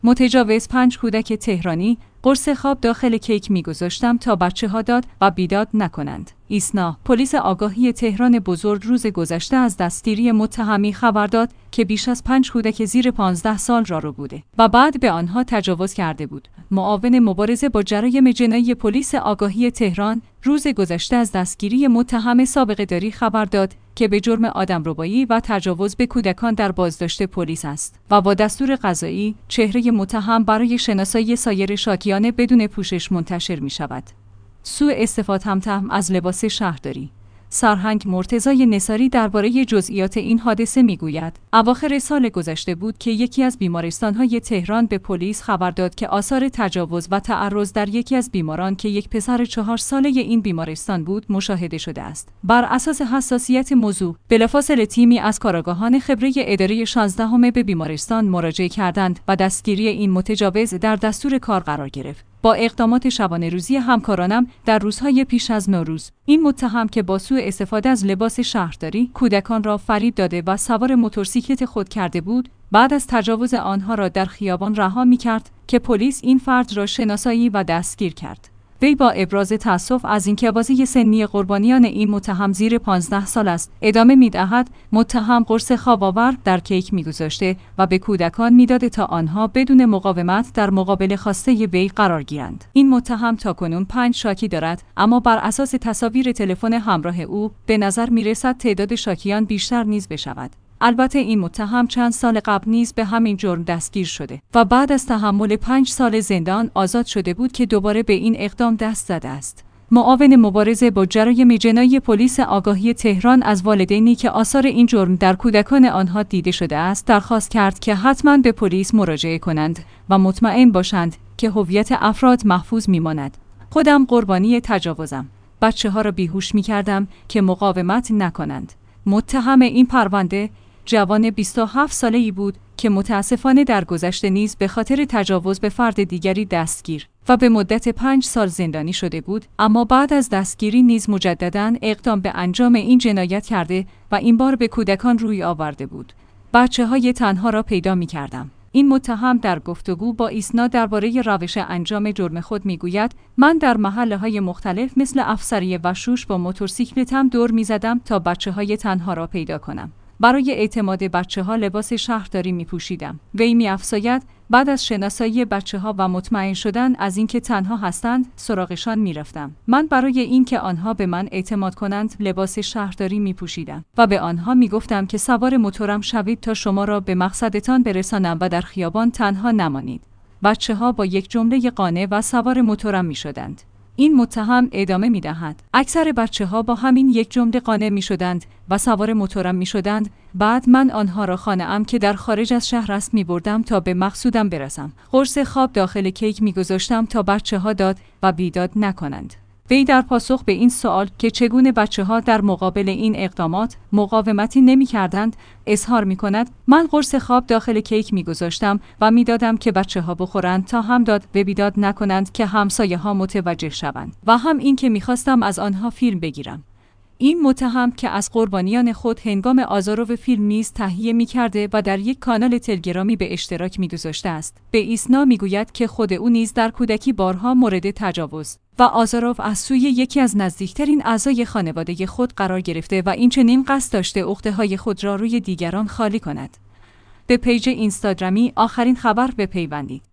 متجاوز 5 کودک تهرانی قرص خواب داخل کیک می‌گذاشتم تا بچه‌ها داد و بیداد نکنند. ایسنا، پلیس آگاهی تهران بزرگ روز گذشته از دستگیری متهمی خبر داد که بیش از 5 کودک زیر 15 سال را بوده و بعد به آنها تجاوز کرده بود. معاون مبارزه با جرایم جنایی پلیس آگاهی تهران روز گذشته از دستگیری متهم سابقه داری خبر داد که به جرم آدمربایی و تجاوز به کودکان در بازداشت پلیس است و با دستور قضایی چهره متهم برای شناسایی سایر شاکیان بدون پوشش منتشر می شود. سوء استفاده تمتهم از لباس شهرداری. سرهنگ مرتضی نثاری درباره جزئیات این حادثه میگوید: اواخر سال گذشته بود که یکی از بیمارستان‌های تهران به پلیس خبر داد که آثار تجاوز و تعرض در یکی از بیماران که یک پسر 4 ساله این بیمارستان بود مشاهده شده است. بر اساس حساسیت موضوع، بلافاصله تیمی از کارآگاهان خبره اداره 16 به بیمارستان مراجعه کردند و دستگیری این متجاوز در دستور کار قرار گرفت. با اقدامات شبانه روزی همکارانم در روزهای پیش از نوروز، این متهم که با سوء استفاده از لباس شهرداری کودکان را فریب داده و سوار موتورسیکلت خود کرده بود، بعد از تجاوز آنها را در خیابان رها می‌کرد که پلیس این فرد را شناسایی و دستگیر کرد. وی با ابراز تأسف از اینکه بازی سنی قربانیان این متهم زیر 15 سال است، ادامه می‌دهد متهم قرص خواب آور در کیک می‌گذاشته و به کودکان می‌داده تا آنها بدون مقاومت در مقابل خواسته وی قرار گیرند. این متهم تاکنون 5 شاکی دارد، اما بر اساس تصاویر تلفن همراه او به نظر می‌رسد تعداد شاکیان بیشتر نیز بشود. البته این متهم چند سال قبل نیز به همین جرم دستگیر شده و بعد از تحمل 5 سال زندان آزاد شده بود که دوباره به این اقدام دست زده است. معاون مبارزه با جرایم جنایی پلیس آگاهی تهران از والدینی که آثار این جرم در کودکان آنها دیده شده است درخواست کرد که حتما به پلیس مراجعه کنند و مطمئن باشند که هویت افراد محفوظ میماند. خودم قربانی تجاوزم. بچه‌ها را بیهوش می‌کردم که مقاومت نکنند. متهم این پرونده جوان 27 ساله‌ای بود که متاسفانه در گذشته نیز به خاطر تجاوز به فرد دیگری دستگیر و به مدت 5 سال زندانی شده بود، اما بعد از دستگیری نیز مجدداً اقدام به انجام این جنایت کرده و این بار به کودکان روی آورده بود. بچه‌های تنها را پیدا می‌کردم. این متهم در گفتگو با ایسنا درباره روش انجام جرم خود میگوید: من در محله‌های مختلف مثل افسریه و شوش با موتورسیکلتم دور می‌زدم تا بچه‌های تنها را پیدا کنم. برای اعتماد بچه‌ها لباس شهرداری می‌پوشیدم. وی می‌افزاید: بعد از شناسایی بچه‌ها و مطمئن شدن از اینکه تنها هستند، سراغشان می‌رفتم. من برای اینکه آنها به من اعتماد کنند، لباس شهرداری می‌پوشیدم و به آنها می‌گفتم که سوار موتورم شوید تا شما را به مقصدتان برسانم و در خیابان تنها نمانید. بچه‌ها با یک جمله قانع و سوار موتورم می‌شدند. این متهم ادامه می‌دهد: اکثر بچه‌ها با همین یک جمله قانع می‌شدند و سوار موتورم می‌شدند. بعد من آنها را خانه‌ام که در خارج از شهر است می‌بردم تا به مقصودم برسم. قرص خواب داخل کیک می‌گذاشتم تا بچه‌ها داد و بیداد نکنند. وی در پاسخ به این سوال که چگونه بچه‌ها در مقابل این اقدامات مقاومتی نمی‌کردند، اظهار می‌کند: من قرص خواب داخل کیک می‌گذاشتم و می‌دادم که بچه‌ها بخورند تا هم داد و بیداد نکنند که همسایه‌ها متوجه شوند و هم این که می‌خواستم از آنها فیلم بگیرم. این متهم که از قربانیان خود هنگام آزار و فیلم نیز تهیه می‌کرده و در یک کانال تلگرامی به اشتراک می‌گذاشته است، به ایسنا می‌گوید که خود او نیز در کودکی بارها مورد تجاوز و آزار از سوی یکی از نزدیکترین اعضای خانواده خود قرار گرفته و این چنین قصد داشته عقده‌های خود را روی دیگران خالی کند. به پیج اینستاگرامی آخرین خبر بپیوندید.